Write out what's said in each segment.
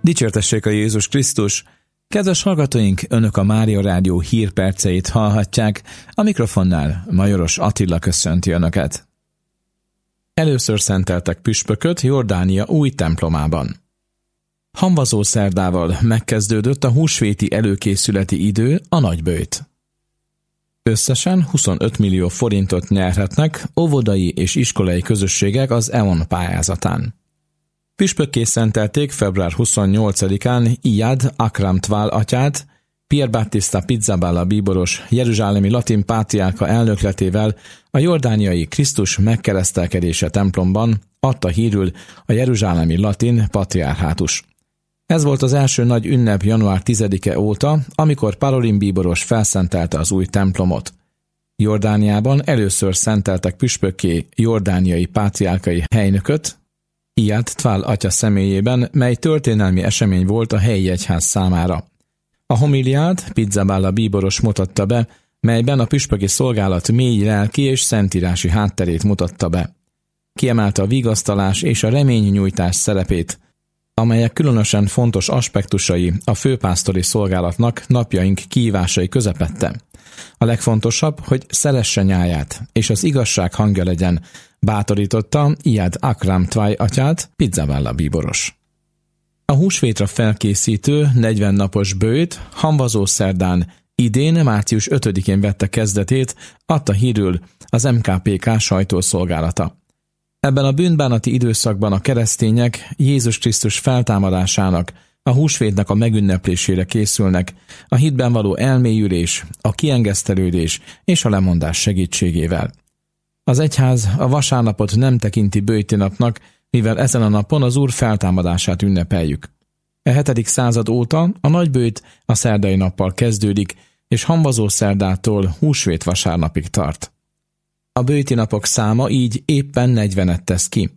Dicsértessék a Jézus Krisztus! Kedves hallgatóink, Önök a Mária Rádió hírperceit hallhatják, a mikrofonnál Majoros Attila köszönti Önöket. Először szenteltek püspököt Jordánia új templomában. Hamvazó szerdával megkezdődött a húsvéti előkészületi idő, a nagyböjt. Összesen 25 millió forintot nyerhetnek óvodai és iskolai közösségek az EON pályázatán. Püspökké szentelték február 28-án Iyad Akram Tval atyát, Pier Battista Pizzaballa bíboros jeruzsálemi latin pátriárka elnökletével a jordániai Krisztus megkeresztelkedése templomban adta hírül a jeruzsálemi latin patriárhátus. Ez volt az első nagy ünnep január 10-e óta, amikor Parolin bíboros felszentelte az új templomot. Jordániában először szenteltek püspökké jordániai pátriárkai helynököt, Iyad Tval atya személyében, mely történelmi esemény volt a helyi egyház számára. A homiliát Pizzaballa bíboros mutatta be, melyben a püspöki szolgálat mély lelki és szentírási hátterét mutatta be. Kiemelte a vigasztalás és a reménynyújtás szerepét, amelyek különösen fontos aspektusai a főpásztori szolgálatnak napjaink kihívásai közepette. A legfontosabb, hogy szeresse nyáját, és az igazság hangja legyen, bátorította Iyad Akram Tval atyát, Pizzaballa bíboros. A húsvétra felkészítő 40 napos böjt hamvazó szerdán idén március 5-én vette kezdetét, adta hírül az MKPK sajtószolgálata. Ebben a bűnbánati időszakban a keresztények Jézus Krisztus feltámadásának, a húsvétnek a megünneplésére készülnek, a hitben való elmélyülés, a kiengesztelődés és a lemondás segítségével. Az egyház a vasárnapot nem tekinti böjti napnak, mivel ezen a napon az Úr feltámadását ünnepeljük. A 7. század óta a nagyböjt a szerdai nappal kezdődik, és hamvazó szerdától húsvét vasárnapig tart. A böjti napok száma így éppen 40-et tesz ki.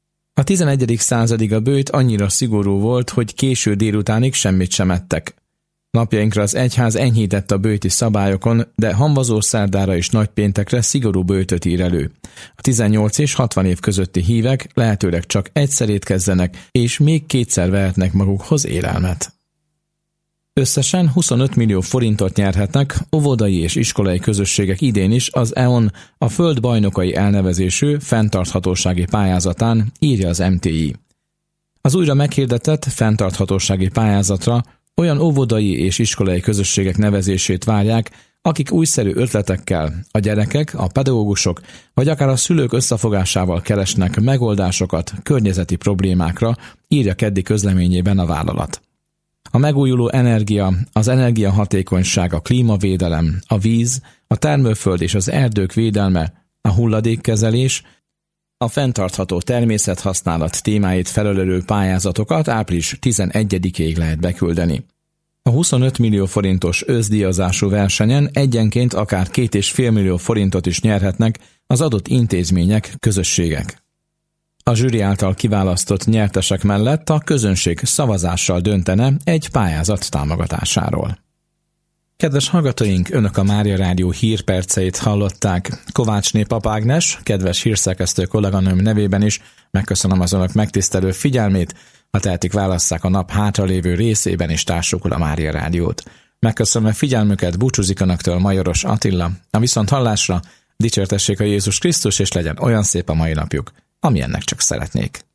A 11. századig a böjt annyira szigorú volt, hogy késő délutánig semmit sem ettek. Napjainkra az egyház enyhített a böjti szabályokon, de hamvazó szerdára és nagypéntekre szigorú böjtöt ír elő. A 18 és 60 év közötti hívek lehetőleg csak egyszer étkezzenek, és még 2-szer vehetnek magukhoz élelmet. Összesen 25 millió forintot nyerhetnek óvodai és iskolai közösségek idén is az EON, a Föld bajnokai elnevezésű fenntarthatósági pályázatán, írja az MTI. Az újra meghirdetett fenntarthatósági pályázatra olyan óvodai és iskolai közösségek nevezését várják, akik újszerű ötletekkel, a gyerekek, a pedagógusok vagy akár a szülők összefogásával keresnek megoldásokat környezeti problémákra, írja keddi közleményében a vállalat. A megújuló energia, az energiahatékonyság, a klímavédelem, a víz, a termőföld és az erdők védelme, a hulladékkezelés, a fenntartható természethasználat témáit felölelő pályázatokat április 11-ig lehet beküldeni. A 25 millió forintos összdíjazású versenyen egyenként akár 2,5 millió forintot is nyerhetnek az adott intézmények, közösségek. A zsűri által kiválasztott nyertesek mellett a közönség szavazással döntene egy pályázat támogatásáról. Kedves hallgatóink, Önök a Mária Rádió hírperceit hallották. Kovácsné Pap Ágnes, kedves hírszerkesztő kolléganőm nevében is megköszönöm az Önök megtisztelő figyelmét, ha tehetik, válasszák a nap hátralévő részében is társukul a Mária Rádiót. Megköszönöm figyelmüket, búcsúzik Önöktől Majoros Attila. A viszonthallásra, dicsértessék a Jézus Krisztus, és legyen olyan szép a mai napjuk, amilyennek csak szeretnék.